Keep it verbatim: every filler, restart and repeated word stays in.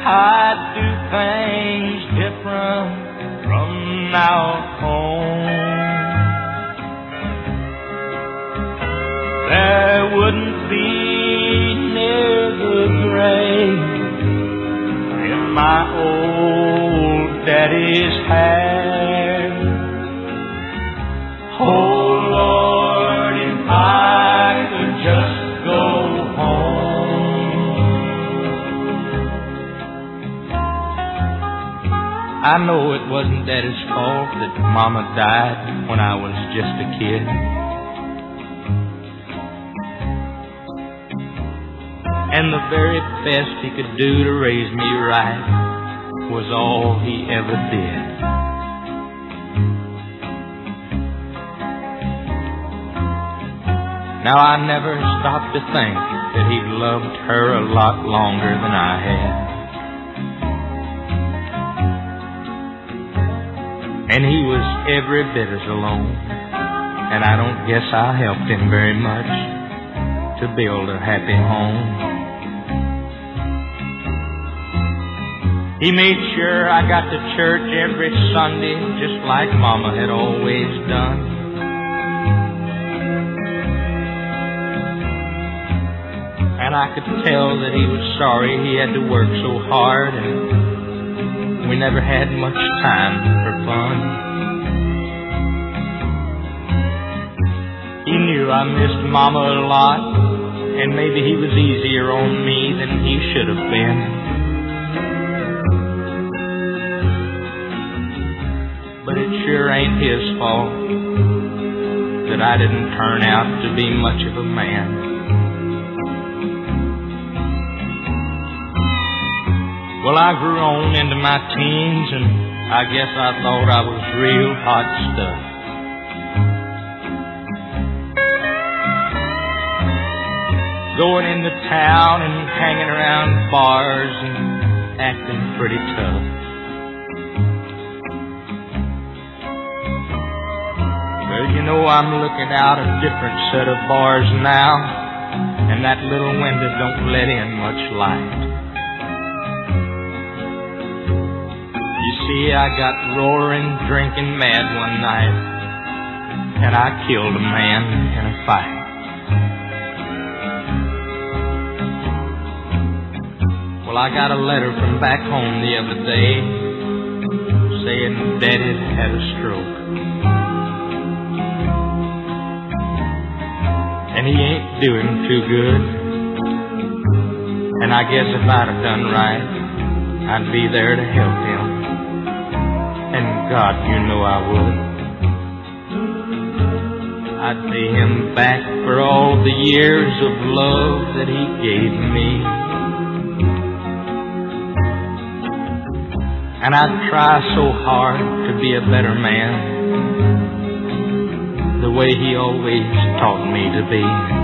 I'd do things different from now on. There wouldn't be near the grave in my old daddy's hair. Oh Lord, if I could just go home. I know it wasn't Daddy's fault that Mama died when I was just a kid. And the very best he could do to raise me right was all he ever did. Now I never stopped to think that he loved her a lot longer than I had. And he was every bit as alone, and I don't guess I helped him very much to build a happy home. He made sure I got to church every Sunday, just like Mama had always done. And I could tell that he was sorry he had to work so hard, and we never had much time for fun. He knew I missed Mama a lot, and maybe he was easier on me than he should have been. But it sure ain't his fault that I didn't turn out to be much of a man. Well, I grew on into my teens, and I guess I thought I was real hot stuff. Going into town and hanging around bars and acting pretty tough. Well, you know, I'm looking out a different set of bars now, and that little window don't let in much light. You see, I got roaring, drinking mad one night, and I killed a man in a fight. Well, I got a letter from back home the other day saying Daddy had a stroke. And he ain't doing too good. And I guess if I'd have done right, I'd be there to help him. And God, you know I would. I'd pay him back for all the years of love that he gave me. And I'd try so hard to be a better man, the way he always taught me to be.